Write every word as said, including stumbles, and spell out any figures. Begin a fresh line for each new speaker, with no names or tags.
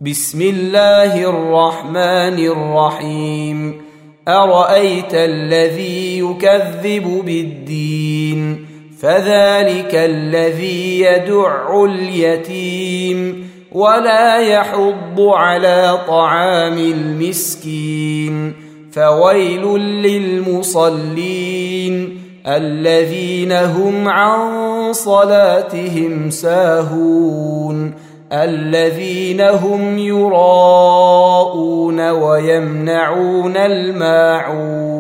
بسم الله الرحمن الرحيم أرأيت الذي يكذب بالدين فذلك الذي يدع اليتيم ولا يحض على طعام المسكين فويل للمصلين الذين هم عن صلاتهم ساهون الذين هم يراءون ويمنعون الماعون